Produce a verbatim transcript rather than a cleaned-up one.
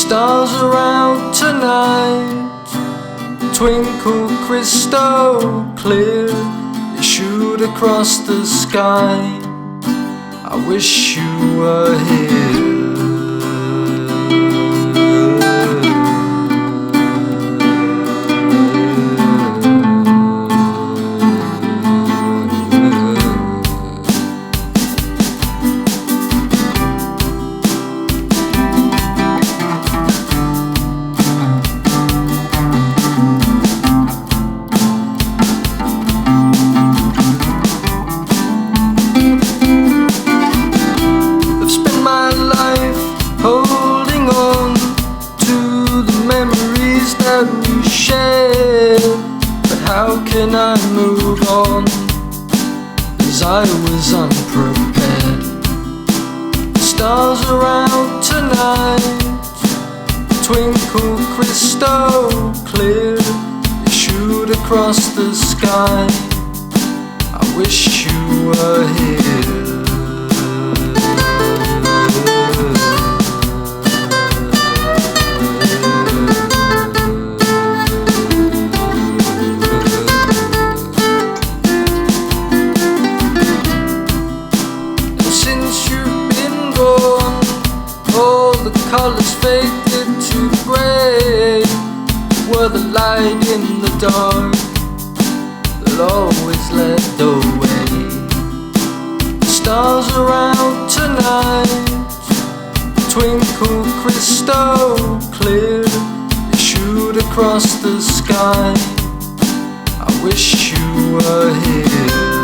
Stars are out tonight, twinkle crystal clear. They shoot across the sky. I wish you were here. Holding on to the memories that we shared, but how can I move on, as I was unprepared. The stars are out tonight, twinkle crystal clear. They shoot across the sky. I wish you were here. All the colors faded to grey. Were the light in the dark that always led the way. The stars are out tonight, twinkle crystal clear. They shoot across the sky. I wish you were here.